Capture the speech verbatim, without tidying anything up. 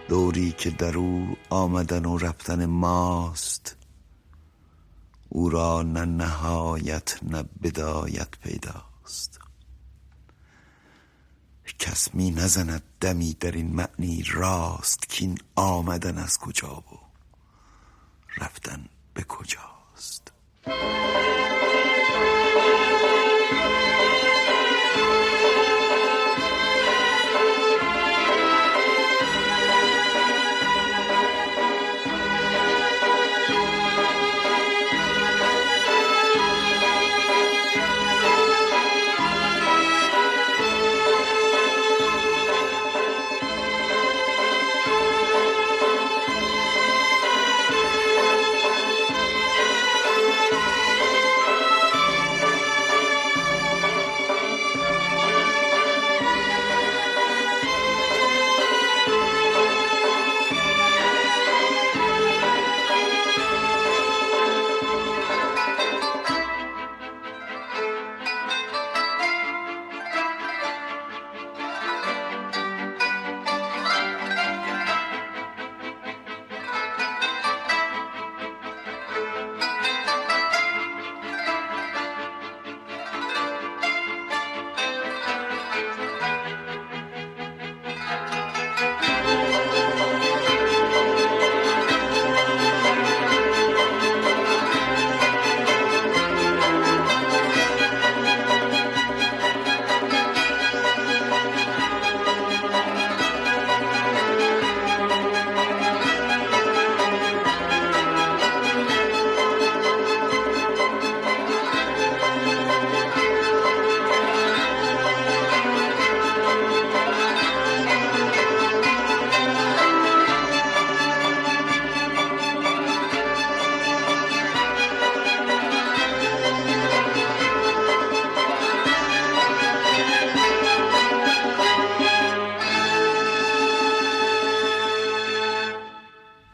دوری که در او آمدن و رفتن ماست، او را نه نهایت نه بدایت پیداست. کس می نزند دمی در این معنی راست، کین آمدن از کجا و رفتن به کجاست.